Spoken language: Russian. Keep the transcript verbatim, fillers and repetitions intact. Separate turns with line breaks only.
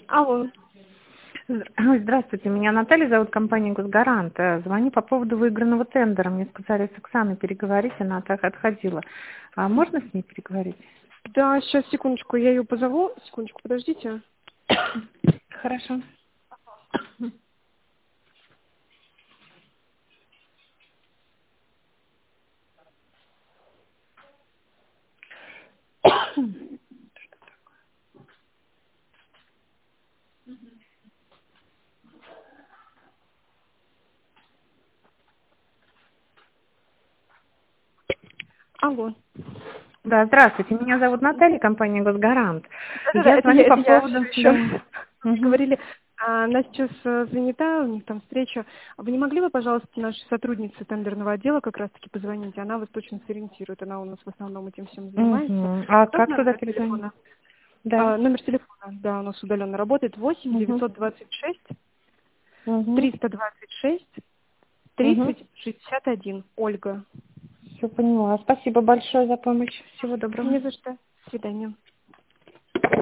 Алло.
Здра- Здравствуйте, меня Наталья зовут, компания «Госгарант». Э, Звоню по поводу выигранного тендера. Мне сказали с Оксаной переговорить, она так отходила. А можно с ней переговорить?
Да, сейчас, секундочку, я ее позову. Секундочку, подождите.
Хорошо.
Алло.
Да, здравствуйте, меня зовут Наталья, компания «Госгарант».
Да-да-да,
Я
это
звоню
я,
по
это я.
поводу...
Еще
Да. Мгм.
говорили. А, она сейчас э, занята, у них там встреча. Вы не могли бы, пожалуйста, нашей сотруднице тендерного отдела как раз-таки позвонить? Она вас точно сориентирует. Она у нас в основном этим всем занимается.
Мгм. А как
Можно
туда
номер
перезвонить?
телефона?
Да.
А, номер телефона, да, у нас удаленно работает. восемь
Угу.
девятьсот двадцать шесть
Угу.
триста двадцать шесть
Угу.
тридцать шестьдесят один. Ольга.
Все поняла. Спасибо большое за помощь. Всего доброго.
Не за что. До свидания.